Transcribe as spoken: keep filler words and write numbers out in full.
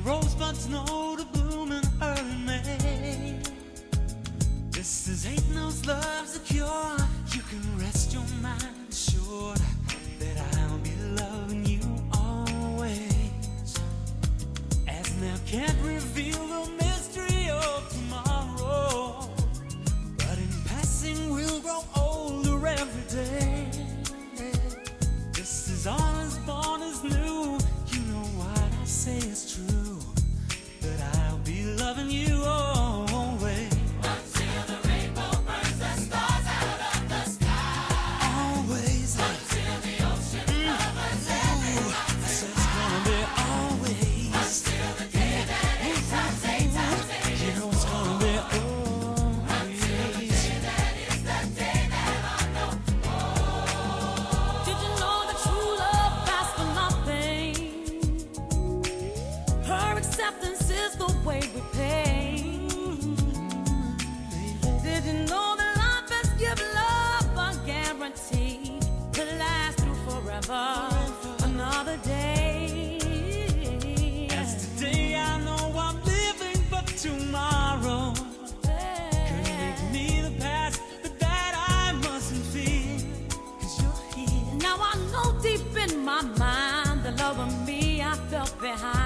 rosebuds know to bloom in early May. This is ain't no love's a cure. You can rest your mind assured that I'll be loving you always. As now can't reveal the mystery of tomorrow, but in passing we'll grow older every day. This is all as born as new. You know what I say is true, that I'll be loving you always. Until the rainbow burns the stars out of the sky. Always. Until the ocean covers every mountain. So it's gonna be always. Until the day that eight times eight times eight You is know it's gonna be Until the always. day that is the day that I know. Did you know that true love lasts for nothing? Her acceptance is the way we pay. Did you know that life has given love a guarantee to last through forever? Another day. As today I know I'm living, but tomorrow could make me the past, but that I mustn't fear, 'cause you're here. Now I know deep in my mind the love of me I felt behind